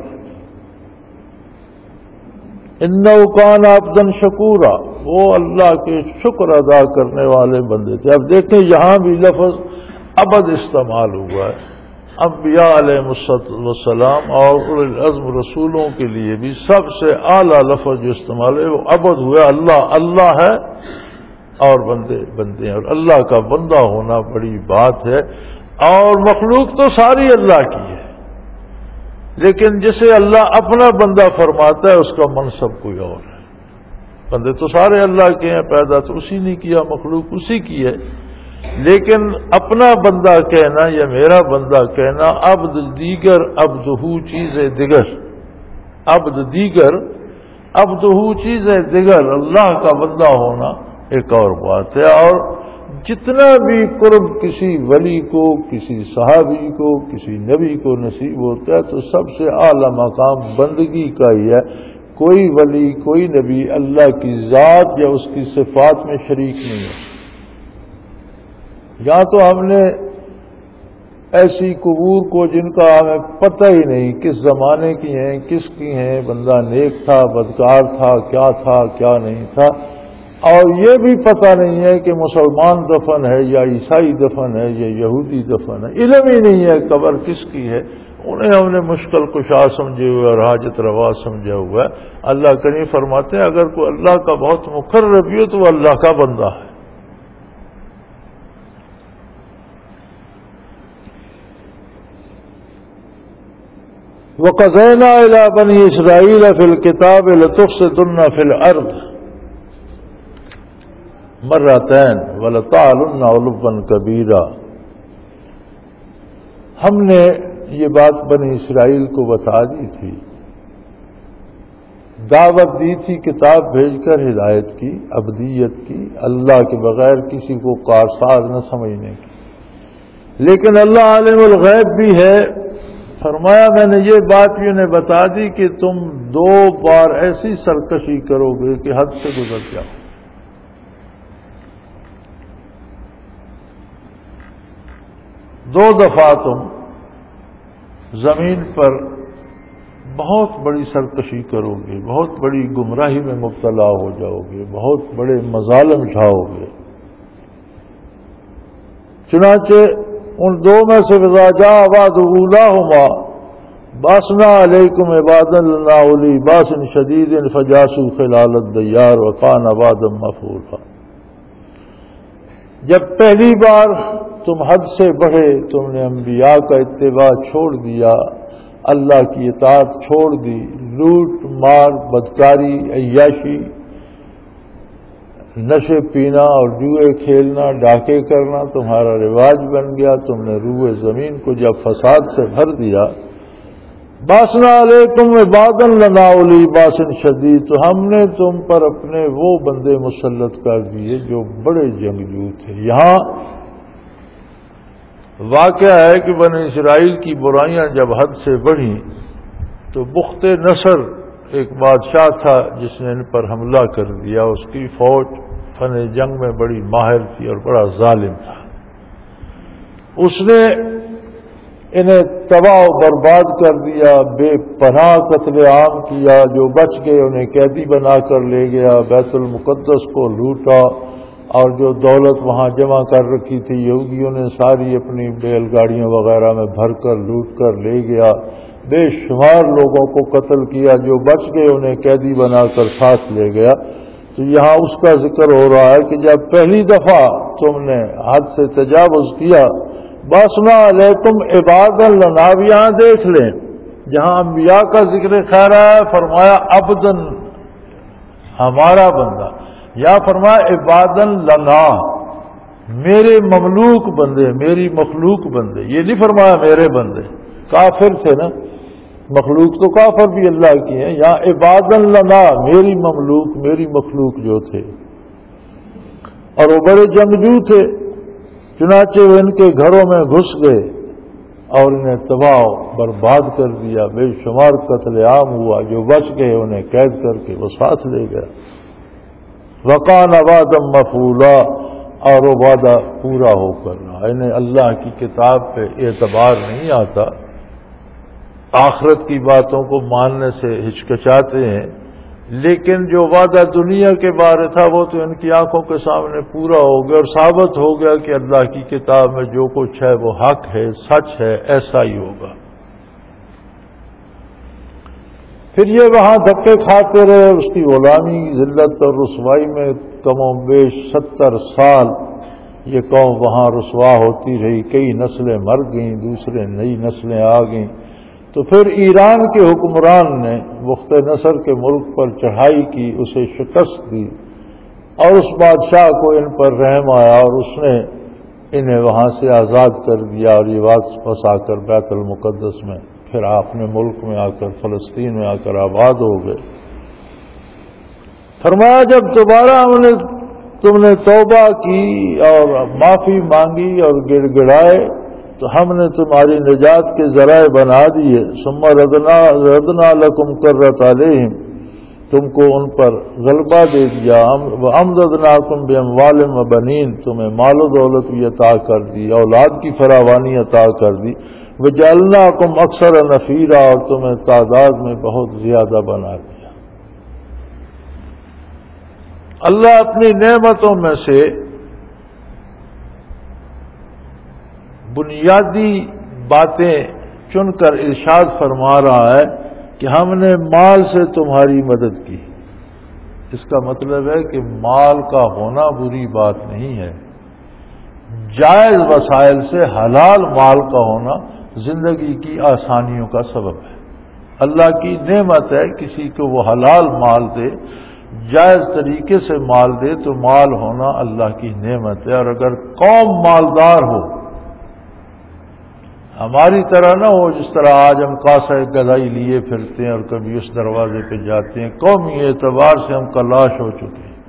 انہ کان عبدا شکورا، وہ اللہ کے شکر ادا کرنے والے بندے تھے. اب دیکھیں یہاں بھی لفظ عبد استعمال ہوا ہے. انبیاء علیہ السلام اور اولو العزم رسولوں کے لیے بھی سب سے اعلیٰ لفظ جو استعمال ہے وہ عبد ہوا. اللہ ہے اور بندے ہیں، اور اللہ کا بندہ ہونا بڑی بات ہے. اور مخلوق تو ساری اللہ کی ہے، لیکن جسے اللہ اپنا بندہ فرماتا ہے اس کا منصب کوئی اور ہے. بندے تو سارے اللہ کے ہیں، پیدا تو اسی نے کیا، مخلوق اسی کی ہے، لیکن اپنا بندہ کہنا یا میرا بندہ کہنا عبد دیگر عبدہو چیز دیگر، عبد دیگر عبدہو چیز دیگر، اللہ کا بندہ ہونا ایک اور بات ہے. اور جتنا بھی قرب کسی ولی کو، کسی صحابی کو، کسی نبی کو نصیب ہوتا ہے تو سب سے اعلیٰ مقام بندگی کا ہی ہے. کوئی ولی، کوئی نبی اللہ کی ذات یا اس کی صفات میں شریک نہیں ہے. یا تو ہم نے ایسی قبور کو جن کا ہمیں پتہ ہی نہیں کس زمانے کی ہیں، کس کی ہیں، بندہ نیک تھا، بدکار تھا، کیا نہیں تھا، اور یہ بھی پتہ نہیں ہے کہ مسلمان دفن ہے یا عیسائی دفن ہے یا یہودی دفن ہے، علم ہی نہیں ہے قبر کس کی ہے. انہیں ہم نے مشکل کشا سمجھے ہوئے اور حاجت روا سمجھا ہوا ہے. اللہ کریم فرماتے ہیں اگر کوئی اللہ کا بہت مقرب بھی ہو تو وہ اللہ کا بندہ ہے. وَقَضَيْنَا إِلَىٰ بَنِي إِسْرَائِيلَ فِي الْكِتَابِ لَتُفْسِدُنَّ فِي الْأَرْضِ مرتين وَلَتَعْلُنَّ عُلُوًّا كَبِيرًا. ہم نے یہ بات بنی اسرائیل کو بتا دی تھی، دعوت دی تھی کتاب بھیج کر ہدایت کی، عبدیت کی، اللہ کے بغیر کسی کو کارساز نہ سمجھنے کی. لیکن اللہ عالم الغیب بھی ہے. فرمایا میں نے یہ بات بھی انہیں بتا دی کہ تم 2 بار ایسی سرکشی کرو گے کہ حد سے گزر جاؤ. 2 دفعہ تم زمین پر بہت بڑی سرکشی کرو گے، بہت بڑی گمراہی میں مبتلا ہو جاؤ گے، بہت بڑے مظالم اٹھاؤ گے۔ چنانچہ ان دو میں سے فضا جاء بعد اولاہما باسنا علیکم عبادا لنا اولی باس شدید فجاسوا خلال الدیار وکان وعدا مفعولا۔ جب پہلی بار تم حد سے بڑھے، تم نے انبیاء کا اتباع چھوڑ دیا، اللہ کی اطاعت چھوڑ دی، لوٹ مار، بدکاری، عیاشی، نشے پینا اور جوئے کھیلنا، ڈاکے کرنا تمہارا رواج بن گیا۔ تم نے روئے زمین کو جب فساد سے بھر دیا، باسنا علیکم عبادا لنا اولی باس شدید، تو ہم نے تم پر اپنے وہ بندے مسلط کر دیے جو بڑے جنگجو تھے۔ یہاں واقعہ ہے کہ بنی اسرائیل کی برائیاں جب حد سے بڑھیں تو بخت نصر ایک بادشاہ تھا جس نے ان پر حملہ کر دیا۔ اس کی فوج فن جنگ میں بڑی ماہر تھی اور بڑا ظالم تھا۔ اس نے انہیں تباہ و برباد کر دیا، بے پناہ قتل عام کیا، جو بچ گئے انہیں قیدی بنا کر لے گیا، بیت المقدس کو لوٹا، اور جو دولت وہاں جمع کر رکھی تھی یہودیوں نے ساری اپنی بیل گاڑیوں وغیرہ میں بھر کر لوٹ کر لے گیا، بے شمار لوگوں کو قتل کیا، جو بچ گئے انہیں قیدی بنا کر ساتھ لے گیا۔ تو یہاں اس کا ذکر ہو رہا ہے کہ جب پہلی دفعہ تم نے حد سے تجاوز کیا، باسنا علیکم عبادا لنا، یہاں دیکھ لیں جہاں انبیاء کا ذکر خیر ہے فرمایا عبدن، ہمارا بندہ، یا فرمایا عبادا لنا، میرے مملوک بندے، میری مخلوق بندے، یہ نہیں فرمایا میرے بندے، کافر تھے نا، مخلوق تو کافر بھی اللہ کی ہیں، یا عبادا لنا، میری مملوک، میری مخلوق جو تھے، اور وہ بڑے جنگجو تھے۔ چنانچہ وہ ان کے گھروں میں گھس گئے اور انہیں تباہ برباد کر دیا، بے شمار قتل عام ہوا، جو بچ گئے انہیں قید کر کے وہ ساتھ لے گیا۔ وَقَانَ وَعْدًا مَفْعُولًا، اور وہ وعدہ پورا ہو کر رہا۔ انہیں اللہ کی کتاب پہ اعتبار نہیں آتا، آخرت کی باتوں کو ماننے سے ہچکچاتے ہیں، لیکن جو وعدہ دنیا کے بارے تھا وہ تو ان کی آنکھوں کے سامنے پورا ہو گیا، اور ثابت ہو گیا کہ اللہ کی کتاب میں جو کچھ ہے وہ حق ہے، سچ ہے، ایسا ہی ہوگا۔ پھر یہ وہاں دھکے کھاتے رہے، اس کی غلامی، ذلت اور رسوائی میں کم و بیش 70 سال یہ قوم وہاں رسوا ہوتی رہی، کئی نسلیں مر گئیں، دوسرے نئی نسلیں آ گئیں۔ تو پھر ایران کے حکمران نے بخت نصر کے ملک پر چڑھائی کی، اسے شکست دی، اور اس بادشاہ کو ان پر رحم آیا اور اس نے انہیں وہاں سے آزاد کر دیا، اور یہ واپس آ کر بیت المقدس میں پھر اپنے ملک میں آ کر، فلسطین میں آ کر آباد ہو گئے۔ فرمایا جب دوبارہ تم نے توبہ کی اور معافی مانگی اور گڑ گڑائے تو ہم نے تمہاری نجات کے ذرائع بنا دیے۔ ثم ردنا لکم کرۃ علیہم، تم کو ان پر غلبہ دے دیا۔ وامددناکم باموال وبنین، تمہیں مال و دولت بھی عطا کر دی، اولاد کی فراوانی عطا کر دی۔ وجعلناکم اکثر نفیرا، اور تمہیں تعداد میں بہت زیادہ بنا دیا۔ اللہ اپنی نعمتوں میں سے بنیادی باتیں چن کر ارشاد فرما رہا ہے کہ ہم نے مال سے تمہاری مدد کی۔ اس کا مطلب ہے کہ مال کا ہونا بری بات نہیں ہے، جائز وسائل سے حلال مال کا ہونا زندگی کی آسانیوں کا سبب ہے۔ اللہ کی نعمت ہے، کسی کو وہ حلال مال دے، جائز طریقے سے مال دے تو مال ہونا اللہ کی نعمت ہے۔ اور اگر قوم مالدار ہو، ہماری طرح نہ ہو جس طرح آج ہم کاسہ گدائی لیے پھرتے ہیں اور کبھی اس دروازے پہ جاتے ہیں، قومی اعتبار سے ہم کلاش ہو چکے ہیں۔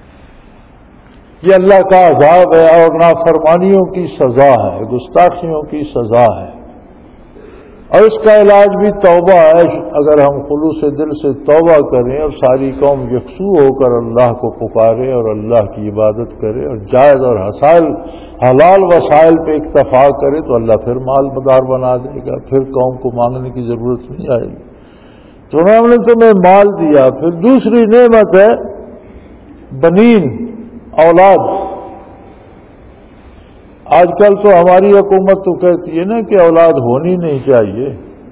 یہ اللہ کا عذاب ہے اور نافرمانیوں کی سزا ہے، گستاخیوں کی سزا ہے۔ اور اس کا علاج بھی توبہ ہے. اگر ہم خلوص دل سے توبہ کریں اور ساری قوم یکسو ہو کر اللہ کو پکارے اور اللہ کی عبادت کرے اور جائز اور حلال وسائل پہ اکتفا کرے تو اللہ پھر مال بدار بنا دے گا. پھر قوم کو مانگنے کی ضرورت نہیں آئے گی. تو ہم نے تمہیں مال دیا. پھر دوسری نعمت ہے بنین، اولاد. آج کل تو ہماری حکومت تو کہتی ہے نا کہ اولاد ہونی نہیں چاہیے،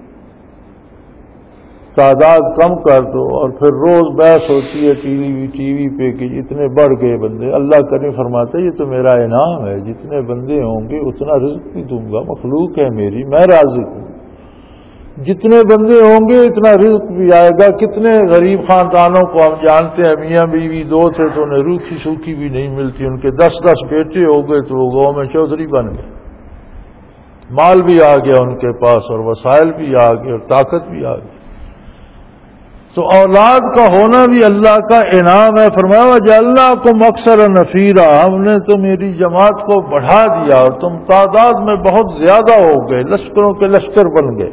تعداد کم کر دو، اور پھر روز بحث ہوتی ہے ٹی وی پہ کہ اتنے بڑھ گئے بندے. اللہ کریم فرماتا ہے یہ تو میرا انعام ہے، جتنے بندے ہوں گے اتنا رزق بھی دوں گا. مخلوق ہے میری، میں رازق ہوں. جتنے بندے ہوں گے اتنا رزق بھی آئے گا. کتنے غریب خاندانوں کو ہم جانتے ہیں میاں بیوی دو تھے تو انہیں روکھی سوکھی بھی نہیں ملتی، ان کے 10 بیٹے ہو گئے تو وہ گاؤں میں چودھری بن گئے. مال بھی آ گیا ان کے پاس اور وسائل بھی آ گئے اور طاقت بھی آ گئی. تو اولاد کا ہونا بھی اللہ کا انعام ہے. فرمایا وجعلناکم اکثر نفیرا، ہم نے تو میری جماعت کو بڑھا دیا اور تم تعداد میں بہت زیادہ ہو گئے، لشکروں کے لشکر بن گئے.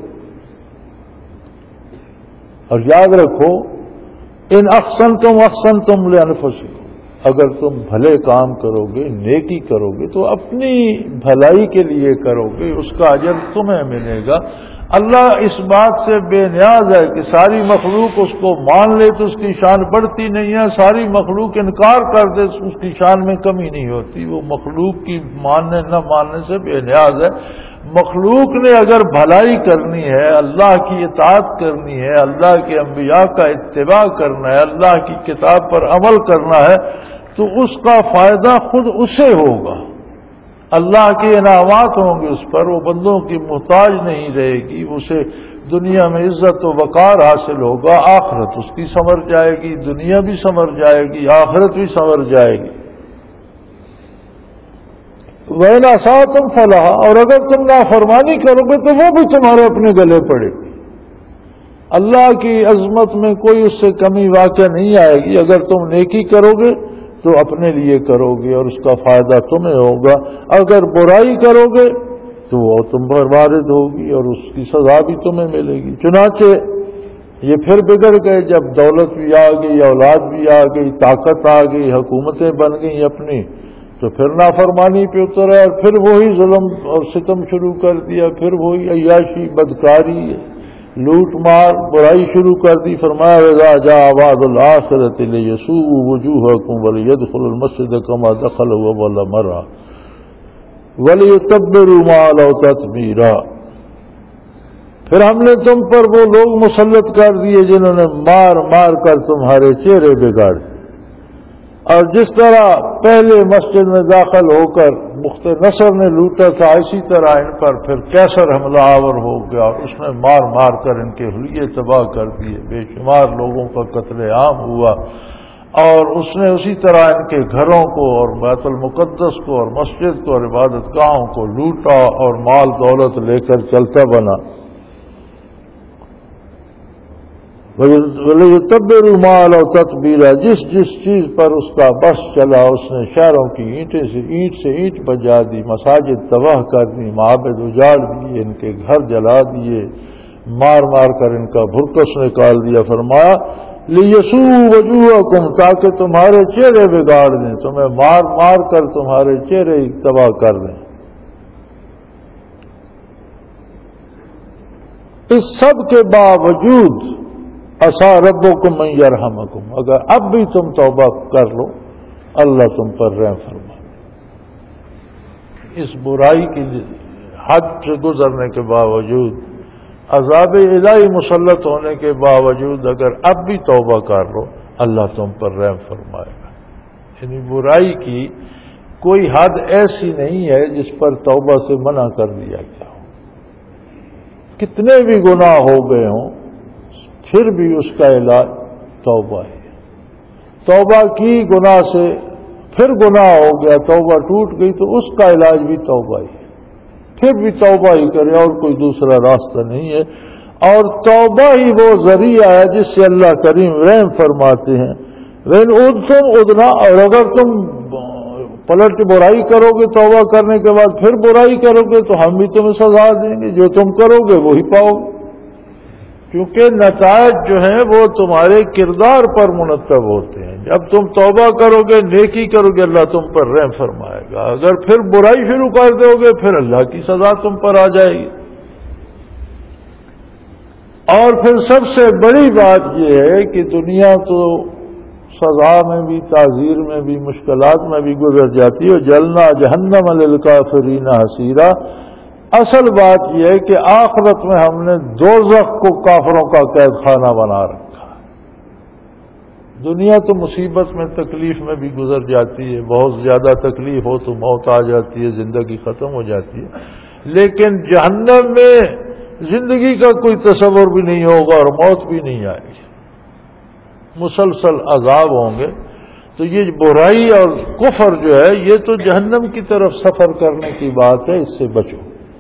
اور یاد رکھو ان احسنتم لانفسکم، اگر تم بھلے کام کرو گے، نیکی کرو گے تو اپنی بھلائی کے لیے کرو گے، اس کا اجر تمہیں ملے گا. اللہ اس بات سے بے نیاز ہے کہ ساری مخلوق اس کو مان لے تو اس کی شان بڑھتی نہیں ہے، ساری مخلوق انکار کر دے تو اس کی شان میں کمی نہیں ہوتی. وہ مخلوق کی ماننے نہ ماننے سے بے نیاز ہے. مخلوق نے اگر بھلائی کرنی ہے، اللہ کی اطاعت کرنی ہے، اللہ کے انبیاء کا اتباع کرنا ہے، اللہ کی کتاب پر عمل کرنا ہے تو اس کا فائدہ خود اسے ہوگا. اللہ کے انعامات ہوں گے اس پر، وہ بندوں کی محتاج نہیں رہے گی. اسے دنیا میں عزت و وقار حاصل ہوگا، آخرت اس کی سنور جائے گی، دنیا بھی سنور جائے گی، آخرت بھی سنور جائے گی. وَإِنْ عَصَيْتُمْ فَلَهَا، اور اگر تم نافرمانی کرو گے تو وہ بھی تمہارے اپنے گلے پڑے گی. اللہ کی عظمت میں کوئی اس سے کمی واقع نہیں آئے گی. اگر تم نیکی کرو گے تو اپنے لیے کرو گے اور اس کا فائدہ تمہیں ہوگا، اگر برائی کرو گے تو وہ تم پر وارد ہوگی اور اس کی سزا بھی تمہیں ملے گی. چنانچہ یہ پھر بگڑ گئے جب دولت بھی آ گئی، اولاد بھی آ گئی، طاقت آ گئی، حکومتیں بن گئیں اپنی، تو پھر نافرمانی پہ اترا اور پھر وہی ظلم اور ستم شروع کر دیا، پھر وہی عیاشی، بدکاری، لوٹ مار، برائی شروع کر دی. فرمایا اذا جاء وعد الآخرة ليسوءوا وجوهكم وليدخلوا المسجد كما دخلوا أول مرة وليتبروا ما علوا تتبيرا. پھر ہم نے تم پر وہ لوگ مسلط کر دیے جنہوں نے مار مار کر تمہارے چہرے بگاڑ دیے، اور جس طرح پہلے مسجد میں داخل ہو کر بخت نصر نے لوٹا تھا اسی طرح ان پر پھر کیسر حملہ آور ہو گیا اور اس نے مار مار کر ان کے حلیے تباہ کر دیے. بے شمار لوگوں کا قتل عام ہوا اور اس نے اسی طرح ان کے گھروں کو اور بیت المقدس کو اور مسجد کو اور عبادت گاہوں کو لوٹا اور مال دولت لے کر چلتا بنا. وَلِيُتَبِّرُوا مَا عَلَوْا تَتْبِيرًا، جس چیز پر اس کا بس چلا اس نے شہروں کی اینٹیں سے اینٹ بجا دی، مساجد تباہ کر دی، معابد اجاڑ دیے، ان کے گھر جلا دیے، مار مار کر ان کا بھرکس نکال دیا. فرمایا لِيَسُوءُوا وُجُوهَكُمْ، تاکہ تمہارے چہرے بگاڑ دیں، تمہیں مار مار کر تمہارے چہرے تباہ کر دیں. اس سب کے باوجود عسیٰ ربکم ان یرحمکم، اگر اب بھی تم توبہ کر لو اللہ تم پر رحم فرمائے. اس برائی کی حد سے گزرنے کے باوجود، عذاب الہی مسلط ہونے کے باوجود اگر اب بھی توبہ کر لو اللہ تم پر رحم فرمائے گا. یعنی برائی کی کوئی حد ایسی نہیں ہے جس پر توبہ سے منع کر دیا گیا ہو. کتنے بھی گناہ ہو گئے ہوں پھر بھی اس کا علاج توبہ ہے. توبہ کی گناہ سے پھر گناہ ہو گیا، توبہ ٹوٹ گئی تو اس کا علاج بھی توبہ ہی ہے. پھر بھی توبہ ہی کرے اور کوئی دوسرا راستہ نہیں ہے. اور توبہ ہی وہ ذریعہ ہے جس سے اللہ کریم رحم فرماتے ہیں. وَإِنْ عُدْتُمْ عُدْنَا، اور اگر تم پلٹ کے برائی کرو گے، توبہ کرنے کے بعد پھر برائی کرو گے تو ہم بھی تمہیں سزا دیں گے، جو تم کرو گے وہی پاؤ گے، کیونکہ نتائج جو ہیں وہ تمہارے کردار پر منتب ہوتے ہیں۔ جب تم توبہ کرو گے، نیکی کرو گے، اللہ تم پر رحم فرمائے گا، اگر پھر برائی شروع کر دو گے پھر اللہ کی سزا تم پر آ جائے گی۔ اور پھر سب سے بڑی بات یہ ہے کہ دنیا تو سزا میں بھی، تعزیر میں بھی، مشکلات میں بھی گزر جاتی ہے، جلنا جہنم للکافرین حصیرا۔ اصل بات یہ ہے کہ آخرت میں ہم نے دوزخ کو کافروں کا قید خانہ بنا رکھا۔ دنیا تو مصیبت میں، تکلیف میں بھی گزر جاتی ہے، بہت زیادہ تکلیف ہو تو موت آ جاتی ہے، زندگی ختم ہو جاتی ہے، لیکن جہنم میں زندگی کا کوئی تصور بھی نہیں ہوگا اور موت بھی نہیں آئے گی، مسلسل عذاب ہوں گے۔ تو یہ برائی اور کفر جو ہے یہ تو جہنم کی طرف سفر کرنے کی بات ہے، اس سے بچو۔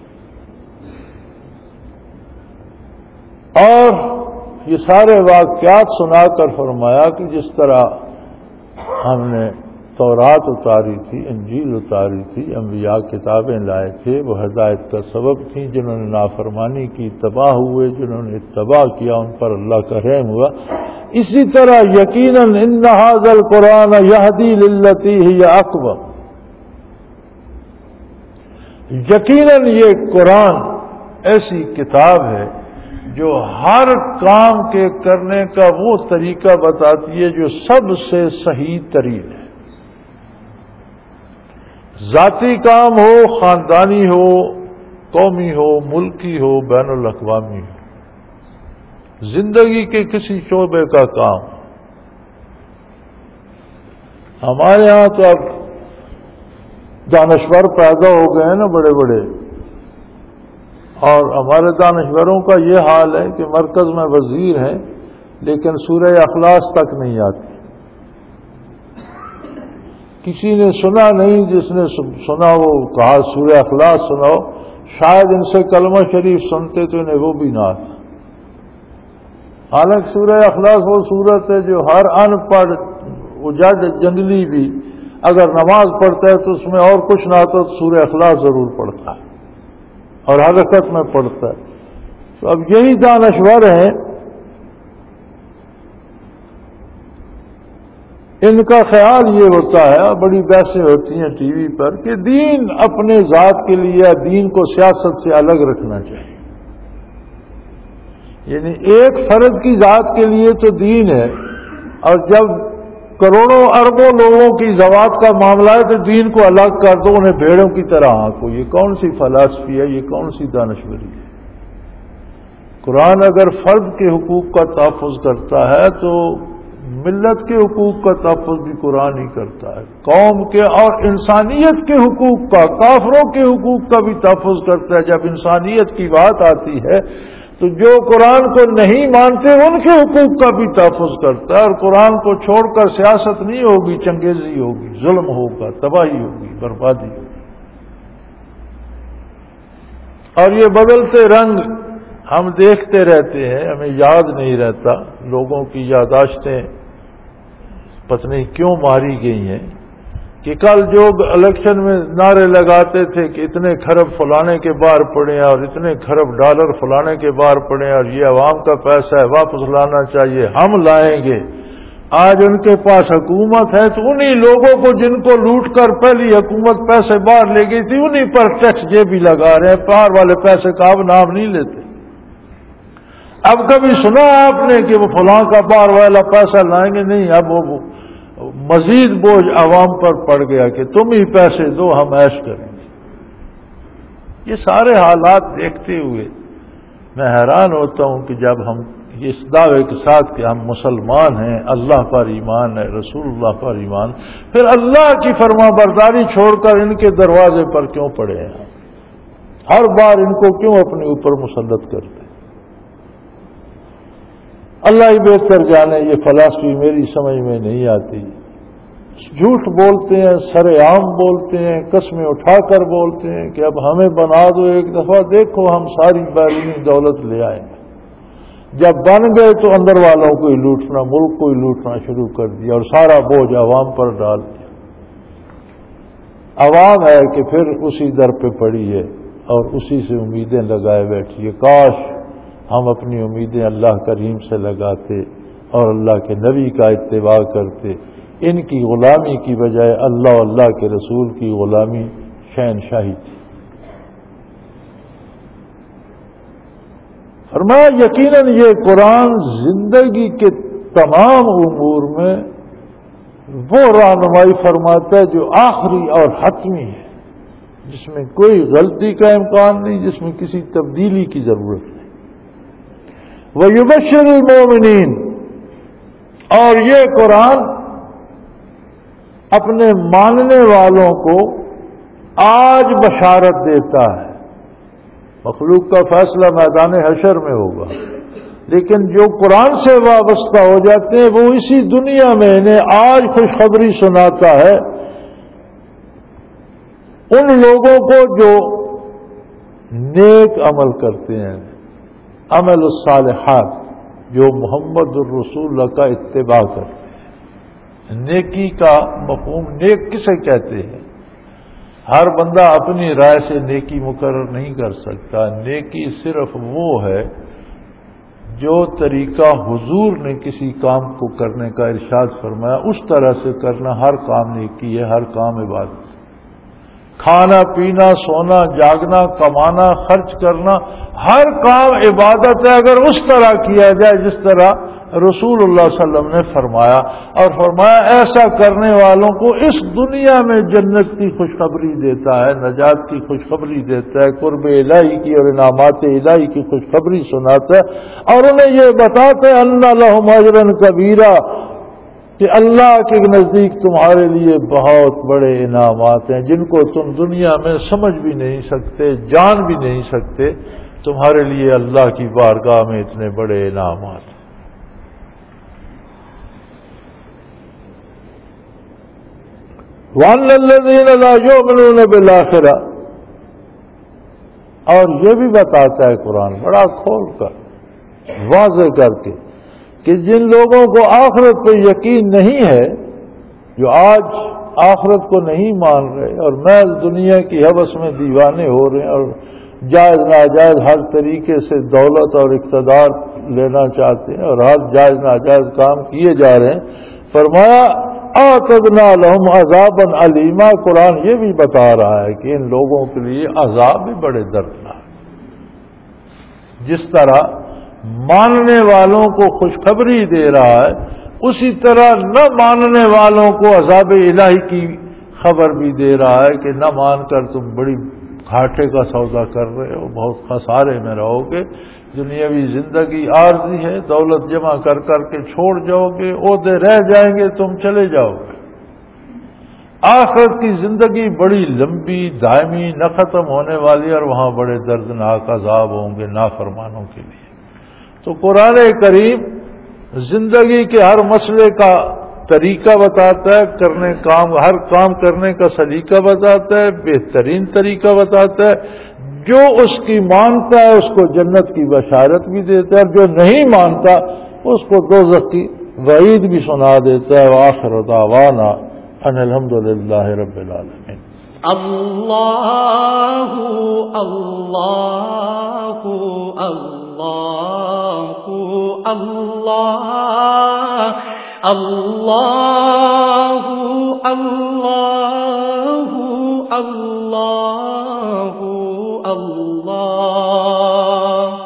اور یہ سارے واقعات سنا کر فرمایا کہ جس طرح ہم نے تورات اتاری تھی، انجیل اتاری تھی، انبیاء کتابیں لائے تھے، وہ ہدایت کا سبب تھیں، جنہوں نے نافرمانی کی تباہ ہوئے، جنہوں نے اتباع کیا ان پر اللہ کا رحم ہوا۔ اسی طرح یقیناً ان ھذا القرآن یہدی للتی ہی اقوم، یقیناً یہ قرآن ایسی کتاب ہے جو ہر کام کے کرنے کا وہ طریقہ بتاتی ہے جو سب سے صحیح ترین ہے، ذاتی کام ہو، خاندانی ہو، قومی ہو، ملکی ہو، بین الاقوامی ہو، زندگی کے کسی شعبے کا کام۔ ہمارے ہاں تو اب دانشور پیدا ہو گئے ہیں نا بڑے بڑے، اور ہمارے دانشوروں کا یہ حال ہے کہ مرکز میں وزیر ہیں لیکن سورہ اخلاص تک نہیں آتی۔ کسی نے سنا نہیں، جس نے سنا وہ کہا سورہ اخلاص سناؤ، شاید ان سے کلمہ شریف سنتے تو انہیں وہ بھی نہ آتا۔ حالانکہ سورہ اخلاص وہ سورت ہے جو ہر ان پڑھ اجڑ جنگلی بھی اگر نماز پڑھتا ہے تو اس میں اور کچھ نہ آتا تو سورہ اخلاص ضرور پڑھتا ہے اور حرکت میں پڑھتا ہے۔ تو اب یہی دانشور ہیں، ان کا خیال یہ ہوتا ہے، بڑی بحثیں ہوتی ہیں ٹی وی پر، کہ دین اپنے ذات کے لیے، دین کو سیاست سے الگ رکھنا چاہیے۔ یعنی ایک فرد کی ذات کے لیے تو دین ہے، اور جب کروڑوں اربوں لوگوں کی ذوات کا معاملہ ہے تو دین کو الگ کر دو، انہیں بھیڑوں کی طرح آنکھو۔ یہ کون سی فلسفی ہے، یہ کون سی دانشوری ہے؟ قرآن اگر فرد کے حقوق کا تحفظ کرتا ہے تو ملت کے حقوق کا تحفظ بھی قرآن ہی کرتا ہے، قوم کے اور انسانیت کے حقوق کا، کافروں کے حقوق کا بھی تحفظ کرتا ہے۔ جب انسانیت کی بات آتی ہے تو جو قرآن کو نہیں مانتے ان کے حقوق کا بھی تحفظ کرتا ہے، اور قرآن کو چھوڑ کر سیاست نہیں ہوگی، چنگیزی ہوگی، ظلم ہوگا، تباہی ہوگی، بربادی ہوگی۔ اور یہ بدلتے رنگ ہم دیکھتے رہتے ہیں، ہمیں یاد نہیں رہتا، لوگوں کی یادداشتیں پتہ نہیں کیوں ماری گئی ہیں، کہ کل جو الیکشن میں نعرے لگاتے تھے کہ اتنے کھرب فلانے کے باہر پڑے اور اتنے کھرب ڈالر فلانے کے باہر پڑے اور یہ عوام کا پیسہ ہے واپس لانا چاہیے، ہم لائیں گے۔ آج ان کے پاس حکومت ہے تو انہی لوگوں کو جن کو لوٹ کر پہلی حکومت پیسے باہر لے گئی تھی انہی پر ٹیکس یہ بھی لگا رہے ہیں، باہر والے پیسے کا اب نام نہیں لیتے۔ اب کبھی سنا آپ نے کہ وہ فلاں کا باہر والا پیسہ لائیں گے؟ نہیں، اب وہ مزید بوجھ عوام پر پڑ گیا کہ تم ہی پیسے دو، ہم عیش کریں گے۔ یہ سارے حالات دیکھتے ہوئے میں حیران ہوتا ہوں کہ جب ہم اس دعوے کے ساتھ کہ ہم مسلمان ہیں، اللہ پر ایمان ہے، رسول اللہ پر ایمان، پھر اللہ کی فرما برداری چھوڑ کر ان کے دروازے پر کیوں پڑے ہیں؟ ہر بار ان کو کیوں اپنے اوپر مسلط کرتے ہیں؟ اللہ ہی بہتر جانے، یہ فلسفی میری سمجھ میں نہیں آتی۔ جھوٹ بولتے ہیں، سر عام بولتے ہیں، قسمیں اٹھا کر بولتے ہیں کہ اب ہمیں بنا دو ایک دفعہ، دیکھو ہم ساری بیرونی دولت لے آئیں گے۔ جب بن گئے تو اندر والوں کو ہی لوٹنا، ملک کو ہی لوٹنا شروع کر دیا اور سارا بوجھ عوام پر ڈال دیا۔ عوام ہے کہ پھر اسی در پہ پڑی ہے اور اسی سے امیدیں لگائے بیٹھی ہے. کاش ہم اپنی امیدیں اللہ کریم سے لگاتے اور اللہ کے نبی کا اتباع کرتے. ان کی غلامی کی بجائے اللہ اور اللہ کے رسول کی غلامی شہنشاہی تھی. فرمایا یقیناً یہ قرآن زندگی کے تمام امور میں وہ رہنمائی فرماتا ہے جو آخری اور حتمی ہے، جس میں کوئی غلطی کا امکان نہیں، جس میں کسی تبدیلی کی ضرورت نہیں. وَيُبَشِّرُ الْمُؤْمِنِينَ، اور یہ قرآن اپنے ماننے والوں کو آج بشارت دیتا ہے. مخلوق کا فیصلہ میدان حشر میں ہوگا، لیکن جو قرآن سے وابستہ ہو جاتے ہیں وہ اسی دنیا میں انہیں آج خوشخبری سناتا ہے ان لوگوں کو جو نیک عمل کرتے ہیں، عمل الصالحات، جو محمد الرسول اللہ کا اتباع کرتے ہیں. نیکی کا مفہوم نیک کسے کہتے ہیں؟ ہر بندہ اپنی رائے سے نیکی مقرر نہیں کر سکتا. نیکی صرف وہ ہے جو طریقہ حضور نے کسی کام کو کرنے کا ارشاد فرمایا اس طرح سے کرنا. ہر کام نیکی ہے، ہر کام عبادت. کھانا پینا، سونا، جاگنا، کمانا، خرچ کرنا، ہر کام عبادت ہے اگر اس طرح کیا جائے جس طرح رسول اللہ صلی اللہ علیہ وسلم نے فرمایا. اور فرمایا ایسا کرنے والوں کو اس دنیا میں جنت کی خوشخبری دیتا ہے، نجات کی خوشخبری دیتا ہے، قرب الہی کی اور انعامات الہی کی خوشخبری سناتا ہے، اور انہیں یہ بتاتا ہے ان لہم اجرا کبیرا، کہ اللہ کے نزدیک تمہارے لیے بہت بڑے انعامات ہیں جن کو تم دنیا میں سمجھ بھی نہیں سکتے، جان بھی نہیں سکتے. تمہارے لیے اللہ کی بارگاہ میں اتنے بڑے انعامات ہیں. وَأَنَّ الَّذِينَ لَا يُؤْمِنُونَ بِالْآخِرَةِ، اور یہ بھی بتاتا ہے قرآن بڑا کھول کر، واضح کر کے، کہ جن لوگوں کو آخرت پہ یقین نہیں ہے، جو آج آخرت کو نہیں مان رہے اور محض دنیا کی ہوس میں دیوانے ہو رہے ہیں اور جائز ناجائز ہر طریقے سے دولت اور اقتدار لینا چاہتے ہیں اور ہر جائز ناجائز کام کیے جا رہے ہیں، فرمایا اعتدنا لهم عذابا علیما. قرآن یہ بھی بتا رہا ہے کہ ان لوگوں کے لیے عذاب بھی بڑے دردناک. جس طرح ماننے والوں کو خوشخبری دے رہا ہے، اسی طرح نہ ماننے والوں کو عذاب الہی کی خبر بھی دے رہا ہے کہ نہ مان کر تم بڑی گھاٹے کا سودا کر رہے ہو، بہت خسارے میں رہو گے. دنیاوی زندگی عارضی ہے، دولت جمع کر کر کے چھوڑ جاؤ گے، عہدے رہ جائیں گے، تم چلے جاؤ گے. آخرت کی زندگی بڑی لمبی، دائمی، نہ ختم ہونے والی، اور وہاں بڑے دردناک عذاب ہوں گے نافرمانوں کے لیے. تو قرآن کریم زندگی کے ہر مسئلے کا طریقہ بتاتا ہے، ہر کام کرنے کا سلیقہ بتاتا ہے، بہترین طریقہ بتاتا ہے. جو اس کی مانتا ہے اس کو جنت کی بشارت بھی دیتا ہے، اور جو نہیں مانتا اس کو دوزخ کی وعید بھی سنا دیتا ہے. وآخر دعوانا ان الحمدللہ رب العالمین. اللہ اللہ اللہ اللہ اللہ اللہ اللہ اللہ.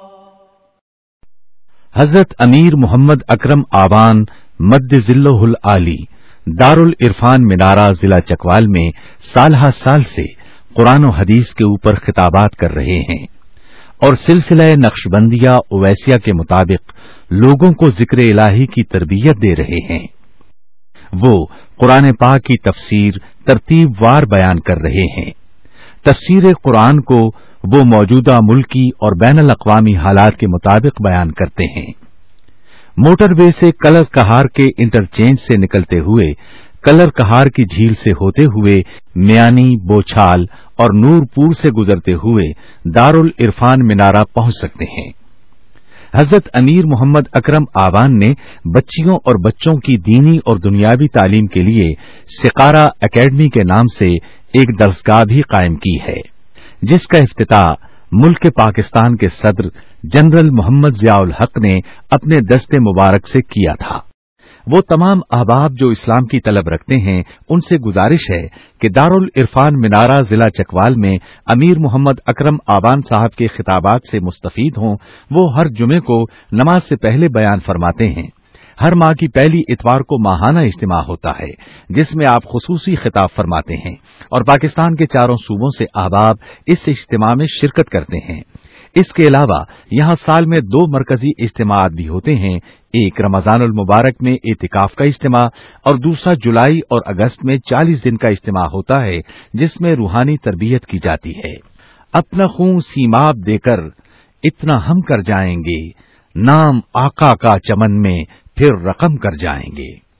حضرت امیر محمد اکرم آوان مد ذلہ العالی دارالعرفان منارہ ضلع چکوال میں سالہ سال سے قرآن و حدیث کے اوپر خطابات کر رہے ہیں اور سلسلہ نقشبندیہ اویسیہ کے مطابق لوگوں کو ذکر الہی کی تربیت دے رہے ہیں. وہ قرآن پاک کی تفسیر ترتیب وار بیان کر رہے ہیں. تفسیر قرآن کو وہ موجودہ ملکی اور بین الاقوامی حالات کے مطابق بیان کرتے ہیں. موٹر وے سے کلر کہار کے انٹرچینج سے نکلتے ہوئے کلر کہار کی جھیل سے ہوتے ہوئے میانی، بوچھال اور نور پور سے گزرتے ہوئے دارالعرفان منارہ پہنچ سکتے ہیں. حضرت امیر محمد اکرم آوان نے بچیوں اور بچوں کی دینی اور دنیاوی تعلیم کے لیے سقارہ اکیڈمی کے نام سے ایک درسگاہ بھی قائم کی ہے، جس کا افتتاح ملک پاکستان کے صدر جنرل محمد ضیاء الحق نے اپنے دست مبارک سے کیا تھا۔ وہ تمام احباب جو اسلام کی طلب رکھتے ہیں ان سے گزارش ہے کہ دارالعرفان منارہ ضلع چکوال میں امیر محمد اکرم آوان صاحب کے خطابات سے مستفید ہوں۔ وہ ہر جمعے کو نماز سے پہلے بیان فرماتے ہیں۔ ہر ماہ کی پہلی اتوار کو ماہانہ اجتماع ہوتا ہے جس میں آپ خصوصی خطاب فرماتے ہیں اور پاکستان کے چاروں صوبوں سے احباب اس اجتماع میں شرکت کرتے ہیں۔ اس کے علاوہ یہاں سال میں 2 مرکزی اجتماعات بھی ہوتے ہیں، ایک رمضان المبارک میں اعتکاف کا اجتماع اور دوسرا جولائی اور اگست میں 40 دن کا اجتماع ہوتا ہے جس میں روحانی تربیت کی جاتی ہے۔ اپنا خون سیماب دے کر اتنا ہم کر جائیں گے، نام آقا کا چمن میں پھر رقم کر جائیں گے۔